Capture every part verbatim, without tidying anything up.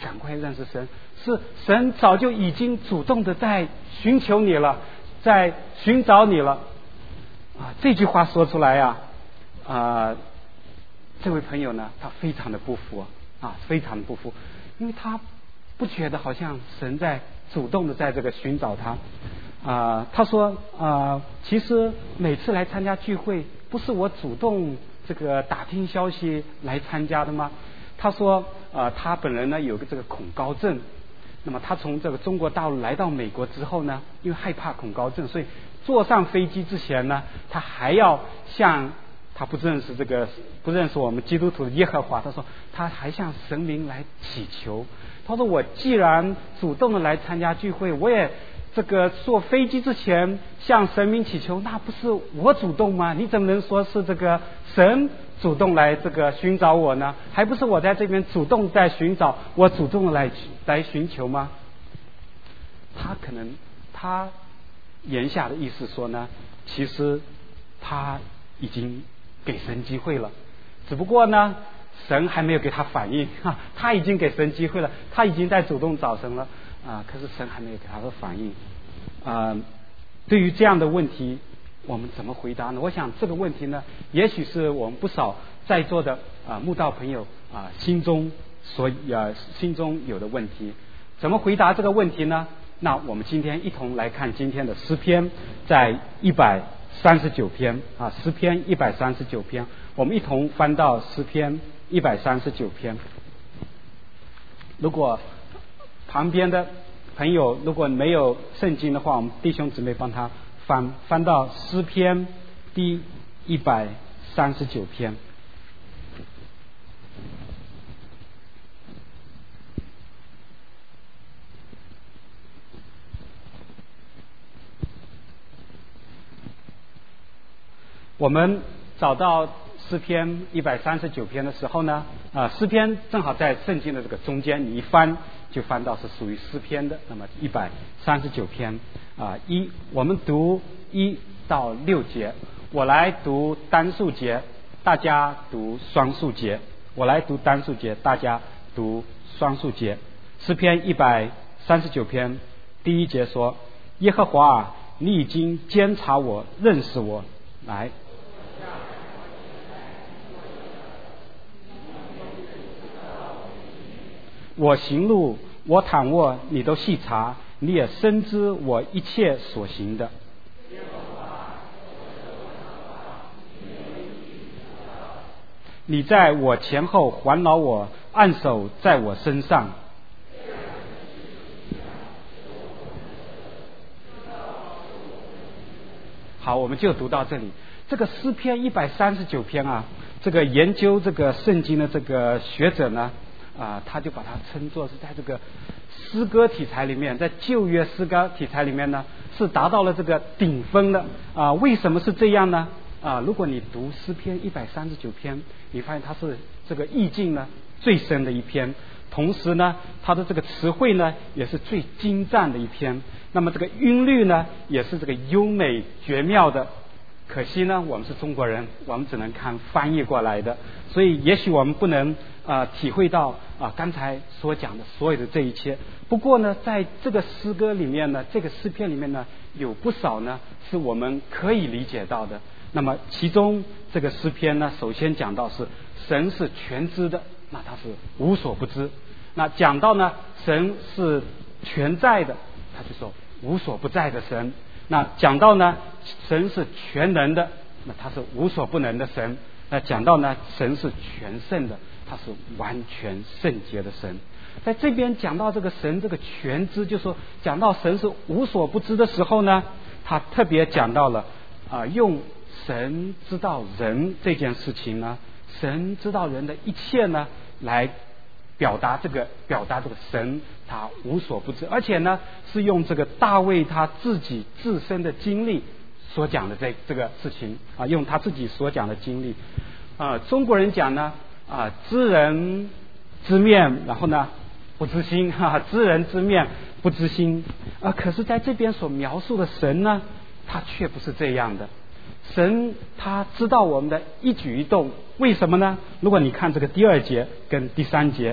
赶快认识神，是神早就已经主动的在寻求你了，在寻找你了啊！这句话说出来呀、啊，啊，这位朋友呢，他非常的不服啊，非常的不服，因为他不觉得好像神在主动的在这个寻找他啊。他说啊，其实每次来参加聚会，不是我主动这个打听消息来参加的吗？他说啊，他本人呢有个这个恐高症，那么他从这个中国大陆来到美国之后呢，因为害怕恐高症，所以坐上飞机之前呢，他还要向他不认识这个不认识我们基督徒的耶和华，他说他还向神明来祈求。他说我既然主动的来参加聚会，我也这个坐飞机之前向神明祈求，那不是我主动吗？你怎么能说是这个神主动来这个寻找我呢？还不是我在这边主动在寻找，我主动的来来寻求吗？他可能他言下的意思说呢，其实他已经给神机会了，只不过呢神还没有给他反应哈，他已经给神机会了，他已经在主动找神了啊，可是神还没有给他的反应啊。对于这样的问题，我们怎么回答呢？我想这个问题呢，也许是我们不少在座的啊慕道朋友啊心中所啊心中有的问题。怎么回答这个问题呢？那我们今天一同来看今天的诗篇，在一百三十九篇啊，诗篇一百三十九篇，我们一同翻到诗篇一百三十九篇。如果旁边的朋友如果没有圣经的话，我们弟兄姊妹帮他翻翻到诗篇第一百三十九篇。我们找到诗篇一百三十九篇的时候呢，啊，诗篇正好在圣经的这个中间，你一翻就翻到是属于诗篇的。那么一百三十九篇啊，一我们读一到六节，我来读单数节，大家读双数节。我来读单数节，大家读双数节。诗篇一百三十九篇第一节说：耶和华啊，你已经监察我，认识我。来。我行路，我躺卧，你都细察，你也深知我一切所行的。你在我前后环绕我，按手在我身上。好，我们就读到这里。这个诗篇一百三十九篇啊，这个研究这个圣经的这个学者呢，啊，他就把它称作是在这个诗歌题材里面，在旧约诗歌题材里面呢，是达到了这个顶峰的啊。为什么是这样呢？啊，如果你读诗篇一百三十九篇，你发现它是这个意境呢最深的一篇，同时呢，它的这个词汇呢也是最精湛的一篇。那么这个韵律呢，也是这个优美绝妙的。可惜呢，我们是中国人，我们只能看翻译过来的，所以也许我们不能啊、呃、体会到啊、呃、刚才所讲的所有的这一切。不过呢，在这个诗歌里面呢，这个诗篇里面呢，有不少呢是我们可以理解到的。那么其中这个诗篇呢，首先讲到是神是全知的，那他是无所不知。那讲到呢，神是全在的，他就说无所不在的神。那讲到呢，神是全能的，那他是无所不能的神。那讲到呢，神是全圣的，他是完全圣洁的神。在这边讲到这个神这个全知，就说讲到神是无所不知的时候呢，他特别讲到了啊、呃，用神知道人这件事情呢，神知道人的一切呢，来表达这个表达这个神他无所不知，而且呢是用这个大卫他自己自身的经历所讲的这这个事情啊，用他自己所讲的经历啊，中国人讲呢啊，知人知面，然后呢不知心哈、啊，知人知面不知心啊，可是在这边所描述的神呢，他却不是这样的。神他知道我们的一举一动，为什么呢？如果你看这个第二节跟第三节，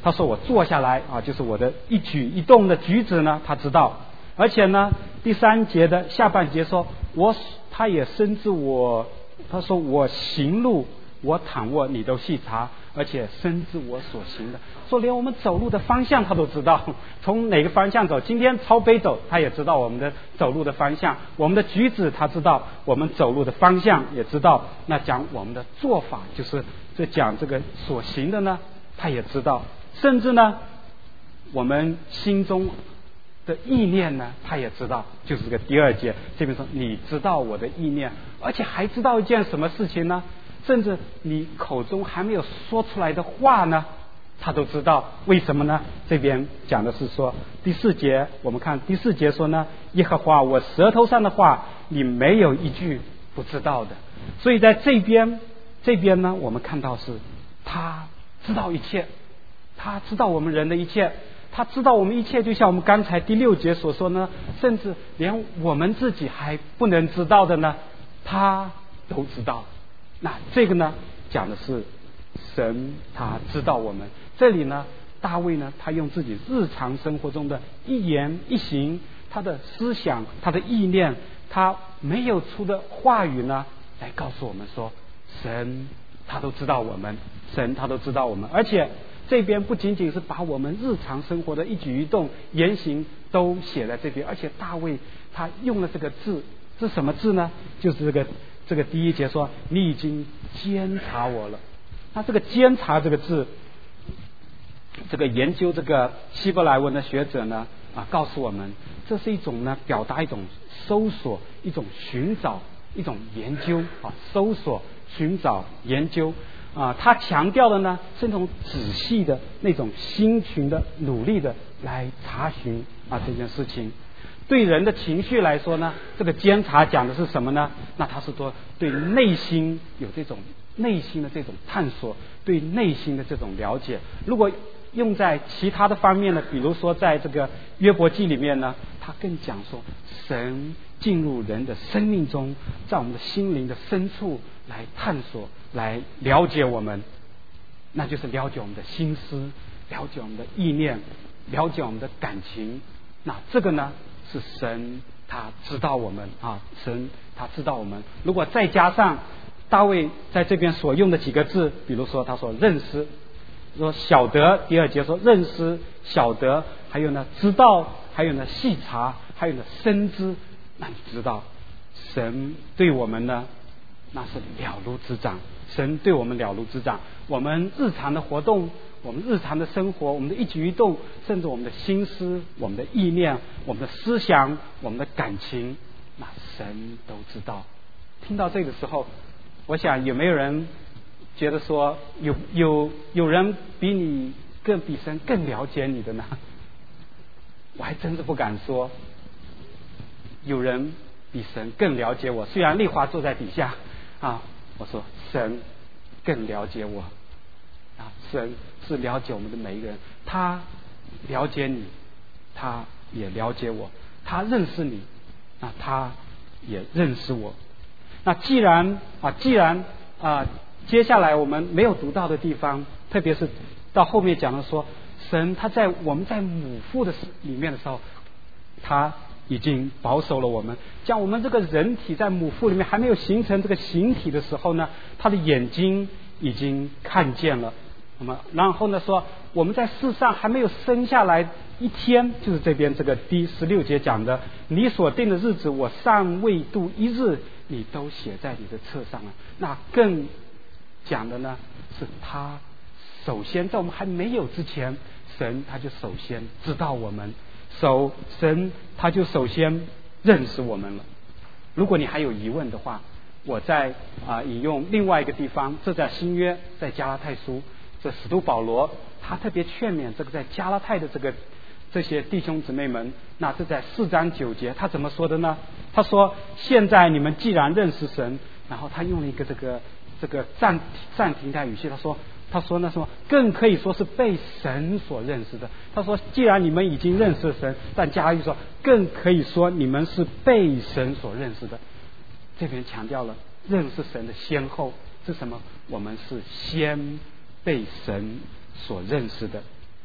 他说我坐下来啊，就是我的一举一动的举止呢，他知道。而且呢，第三节的下半节说，我他也深知我，他说我行路，我躺卧，你都细察，而且深知我所行的。说连我们走路的方向他都知道，从哪个方向走，今天朝北走，他也知道我们的走路的方向，我们的举止他知道，我们走路的方向也知道。那讲我们的做法，就是这讲这个所行的呢，他也知道。甚至呢，我们心中的意念呢，他也知道。就是这个第二节这边说，你知道我的意念，而且还知道一件什么事情呢？甚至你口中还没有说出来的话呢，他都知道。为什么呢？这边讲的是说第四节，我们看第四节说呢，耶和华我舌头上的话，你没有一句不知道的。所以在这边这边呢，我们看到是他知道一切，他知道我们人的一切，他知道我们一切，就像我们刚才第六节所说呢，甚至连我们自己还不能知道的呢，他都知道。那这个呢，讲的是神他知道我们。这里呢，大卫呢，他用自己日常生活中的一言一行，他的思想，他的意念，他没有出的话语呢，来告诉我们说，神他都知道我们，神他都知道我们。而且这边不仅仅是把我们日常生活的一举一动言行都写在这边，而且大卫他用了这个字，是什么字呢？就是这个这个第一节说，你已经监察我了。那这个监察这个字，这个研究这个希伯来文的学者呢啊，告诉我们，这是一种呢表达一种搜索，一种寻找，一种研究啊，搜索、寻找、研究啊。他强调的呢是那种仔细的那种辛勤的努力的来查询啊这件事情。对人的情绪来说呢，这个监察讲的是什么呢？那他是说对内心有这种内心的这种探索，对内心的这种了解。如果用在其他的方面呢，比如说在这个约伯记里面呢，他更讲说神进入人的生命中，在我们的心灵的深处来探索，来了解我们，那就是了解我们的心思，了解我们的意念，了解我们的感情。那这个呢是神他知道我们啊，神他知道我们。如果再加上大卫在这边所用的几个字，比如说他说认识，说晓得，第二节说认识晓得，还有呢知道，还有呢细察，还有呢深知，那你知道神对我们呢那是了如指掌，神对我们了如指掌。我们日常的活动，我们日常的生活，我们的一举一动，甚至我们的心思，我们的意念，我们的思想，我们的感情，那神都知道。听到这个时候，我想有没有人觉得说有有有人比你更比神更了解你的呢？我还真是不敢说有人比神更了解我。虽然丽华坐在底下啊，我说神更了解我啊，神是了解我们的每一个人，他了解你，他也了解我，他认识你，那他也认识我。那既然啊，既然啊，接下来我们没有读到的地方，特别是到后面讲的说，神他在我们在母腹的里面的时候，他已经保守了我们。像我们这个人体在母腹里面还没有形成这个形体的时候呢，他的眼睛已经看见了。那么然后呢说，我们在世上还没有生下来一天，就是这边这个第十六节讲的，你所定的日子我尚未度一日，你都写在你的册上了。那更讲的呢是他首先在我们还没有之前，神他就首先知道我们，首神他就首先认识我们了。如果你还有疑问的话，我在啊、呃、引用另外一个地方，这在新约，在加拉太书，这使徒保罗他特别劝勉这个在加拉太的这个这些弟兄姊妹们。那这在四章九节他怎么说的呢？他说现在你们既然认识神，然后他用了一个这个这个暂暂停的语气，他说他说那什么更可以说是被神所认识的。他说既然你们已经认识神，但加一说更可以说你们是被神所认识的。这边强调了认识神的先后是什么？我们是先被神所认识的。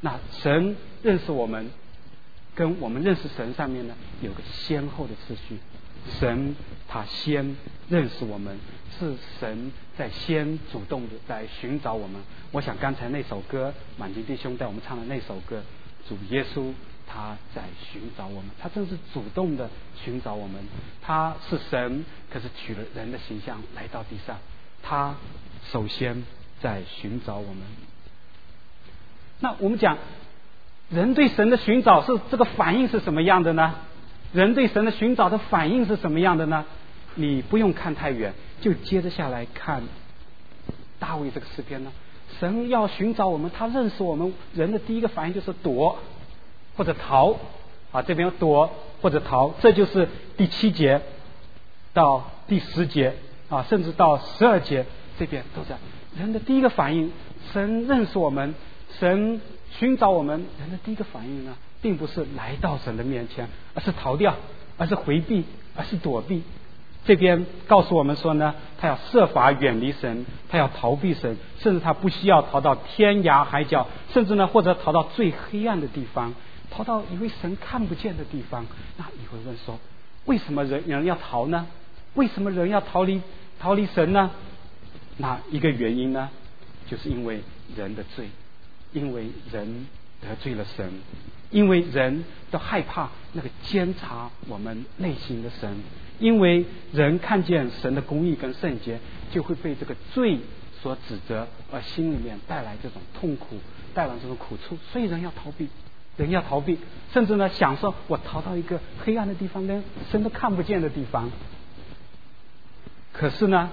那神认识我们，跟我们认识神上面呢有个先后的次序。神他先认识我们，是神在先主动的在寻找我们。我想刚才那首歌满金弟兄带我们唱的那首歌，主耶稣他在寻找我们，他正是主动的寻找我们。他是神，可是取了人的形象来到地上，他首先在寻找我们。那我们讲人对神的寻找是这个反应是什么样的呢？人对神的寻找的反应是什么样的呢？你不用看太远，就接着下来看大卫这个诗篇呢。神要寻找我们，他认识我们，人的第一个反应就是躲或者逃啊，这边有躲或者逃，这就是第七节到第十节啊，甚至到十二节这边都在人的第一个反应。神认识我们，神寻找我们，人的第一个反应呢，并不是来到神的面前，而是逃掉，而是回避，而是躲避。这边告诉我们说呢，他要设法远离神，他要逃避神，甚至他不需要逃到天涯海角，甚至呢或者逃到最黑暗的地方，逃到以为神看不见的地方。那你会问说，为什么人人要逃呢？为什么人要逃离逃离神呢？那一个原因呢，就是因为人的罪，因为人得罪了神，因为人都害怕那个监察我们内心的神，因为人看见神的公义跟圣洁，就会被这个罪所指责，而心里面带来这种痛苦，带来这种苦处，所以人要逃避，人要逃避，甚至呢享受我逃到一个黑暗的地方，连神都看不见的地方。可是呢，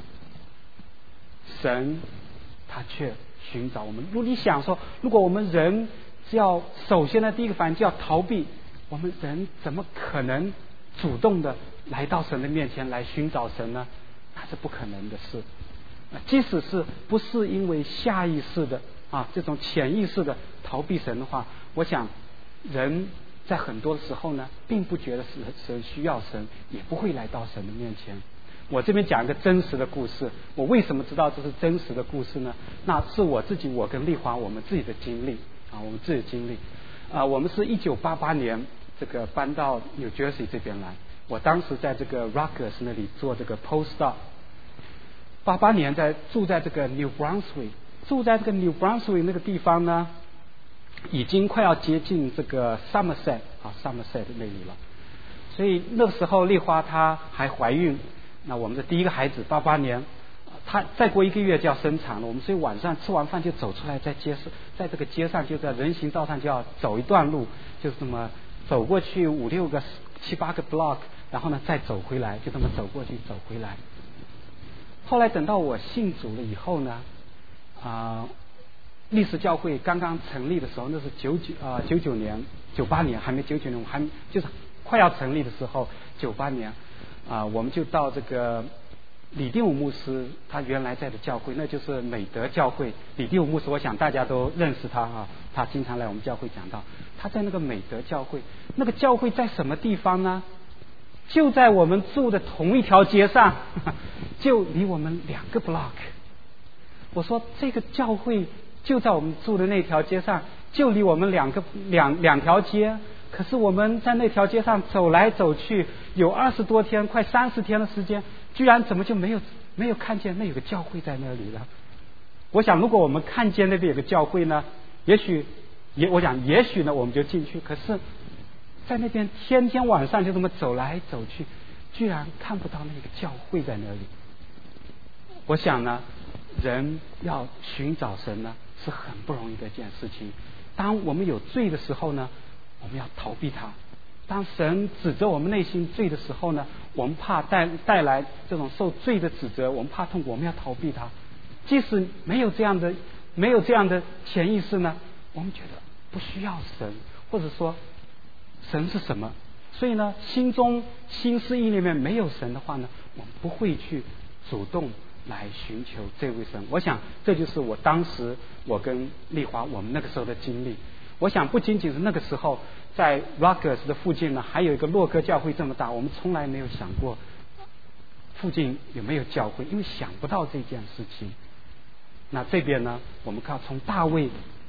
神他却寻找我们。如果你想说，如果我们人只要首先呢第一个反应就要逃避，我们人怎么可能主动的来到神的面前来寻找神呢？那是不可能的事。即使是不是因为下意识的啊这种潜意识的逃避神的话，我想人在很多时候呢并不觉得是神需要神，也不会来到神的面前。我这边讲一个真实的故事，我为什么知道这是真实的故事呢？那是我自己，我跟丽华我们自己的经历啊，我们自己的经历啊，我们是一九八八年这个搬到 New Jersey 这边来，我当时在这个 Rutgers 那里做这个 postdoc， 八八年在住在这个 New Brunswick， 住在这个 New Brunswick 那个地方呢，已经快要接近这个 Somerset 啊 Somerset 那里了，所以那个时候丽华她还怀孕。那我们的第一个孩子八八年，他再过一个月就要生产了，我们所以晚上吃完饭就走出来，在街上，在这个街上就在人行道上就要走一段路，就这么走过去五六个七八个 block， 然后呢再走回来，就这么走过去走回来。后来等到我信主了以后呢，啊、呃，历史教会刚刚成立的时候，那是九九啊九九年九八年，还没九九年，我还就是快要成立的时候，九八年。啊，我们就到这个李定武牧师他原来在的教会，那就是美德教会。李定武牧师，我想大家都认识他啊，他经常来我们教会讲道。他在那个美德教会，那个教会在什么地方呢？就在我们住的同一条街上，就离我们两个 block。我说这个教会就在我们住的那条街上，就离我们两个两两条街。可是我们在那条街上走来走去，有二十多天，快三十天的时间，居然怎么就没有没有看见那有个教会在那里了？我想，如果我们看见那边有个教会呢，也许也我想也许呢我们就进去。可是，在那边天天晚上就这么走来走去，居然看不到那个教会在那里。我想呢，人要寻找神呢是很不容易的一件事情。当我们有罪的时候呢，我们要逃避它。当神指责我们内心罪的时候呢，我们怕带带来这种受罪的指责，我们怕痛苦，我们要逃避它。即使没有这样的没有这样的潜意识呢，我们觉得不需要神，或者说神是什么？所以呢，心中心思意里面没有神的话呢，我们不会去主动来寻求这位神。我想这就是我当时我跟丽华我们那个时候的经历。我想不仅仅是那个时候，在 Rutgers 的附近呢，还有一个洛哥教会这么大，我们从来没有想过附近有没有教会，因为想不到这件事情。那这边呢，我们看从大卫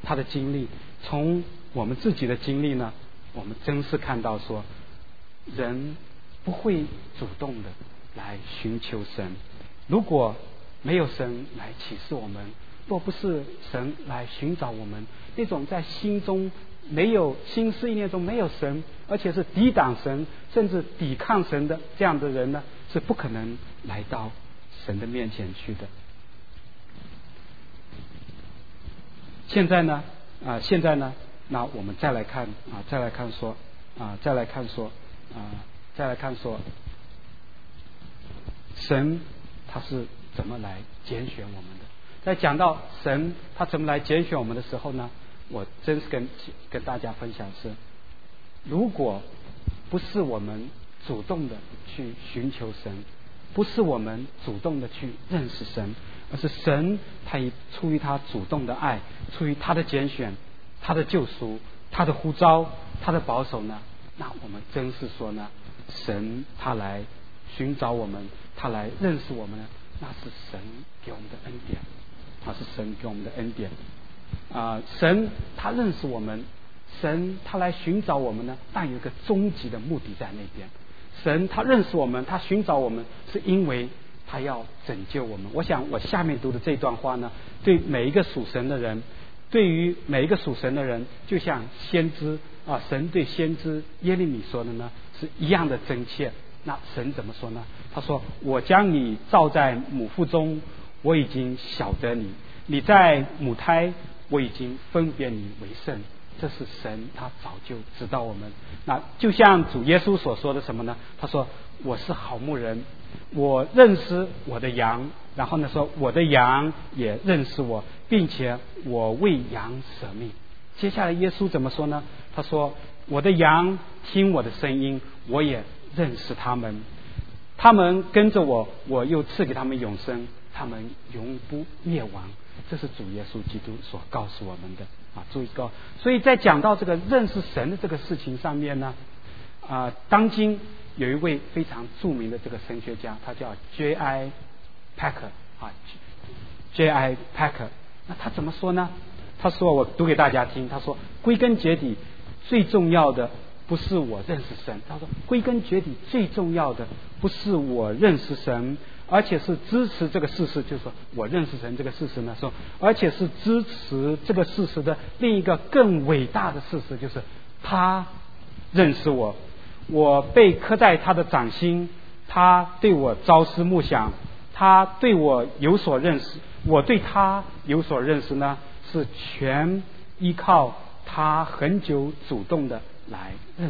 他的经历，从我们自己的经历呢，我们真是看到说，人不会主动的来寻求神。如果没有神来启示我们，若不是神来寻找我们，那种在心中没有心思意念中没有神，而且是抵挡神甚至抵抗神的这样的人呢，是不可能来到神的面前去的。现在呢啊、呃，现在呢，那我们再来看啊、呃，再来看说啊、呃，再来看说啊、呃，再来看说，神他是怎么来拣选我们的？在讲到神他怎么来拣选我们的时候呢，我真是跟跟大家分享是，如果不是我们主动的去寻求神，不是我们主动的去认识神，而是神他以出于他主动的爱，出于他的拣选，他的救赎，他的呼召，他的保守呢，那我们真是说呢，神他来寻找我们，他来认识我们呢，那是神给我们的恩典，那是神给我们的恩典啊、呃！神他认识我们，神他来寻找我们呢，但有一个终极的目的在那边。神他认识我们，他寻找我们，是因为他要拯救我们。我想我下面读的这段话呢，对每一个属神的人，对于每一个属神的人，就像先知啊，神对先知耶利米说的呢，是一样的真切。那神怎么说呢？他说：“我将你造在母腹中，我已经晓得你；你在母胎，我已经分别你为圣。”这是神他早就知道我们。那就像主耶稣所说的什么呢？他说：“我是好牧人，我认识我的羊。”然后呢说：“我的羊也认识我，并且我为羊舍命。”接下来耶稣怎么说呢？他说：“我的羊听我的声音，我也认识他们，他们跟着我，我又赐给他们永生，他们永不灭亡。”这是主耶稣基督所告诉我们的啊，注意高。所以在讲到这个认识神的这个事情上面呢，啊，当今有一位非常著名的这个神学家，他叫 J I Packer 啊 ，J I Packer。那他怎么说呢？他说，我读给大家听。他说，归根结底，最重要的不是我认识神。他说，归根结底最重要的不是我认识神，而且是支持这个事实，就是说我认识神这个事实呢，说而且是支持这个事实的另一个更伟大的事实，就是他认识我，我被刻在他的掌心，他对我朝思暮想，他对我有所认识，我对他有所认识呢，是全依靠他很久主动的来认识